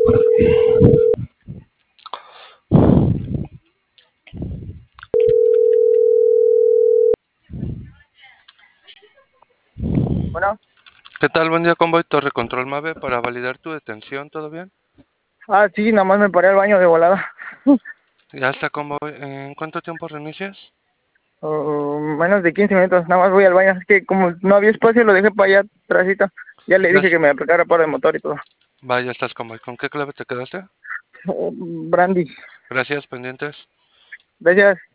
Bueno, ¿Qué tal? Buen día, Convoy Torre Control Mave para validar tu detención, ¿todo bien? sí, nada más me paré al baño de volada. Ya está, Convoy. ¿En cuánto tiempo reinicias? Menos de 15 minutos, nada más voy al baño. Es que como no había espacio, lo dejé para allá atrásito. Ya le Ya, dije que me aplicara para el motor y todo. vaya, estás, Convoy. ¿Con qué clave te quedaste? Brandy, Gracias, pendientes. gracias.